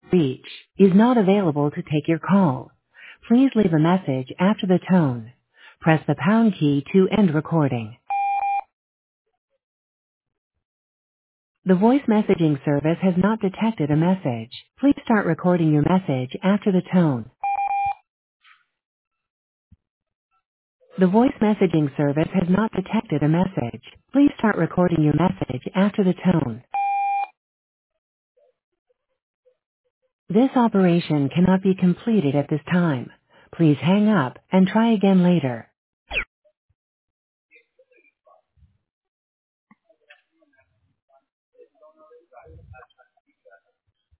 reach is not available to take your call. Please leave a message after the tone. Press the pound key to end recording. The voice messaging service has not detected a message. Please start recording your message after the tone. The voice messaging service has not detected a message. Please start recording your message after the tone. This operation cannot be completed at this time. Please hang up and try again later.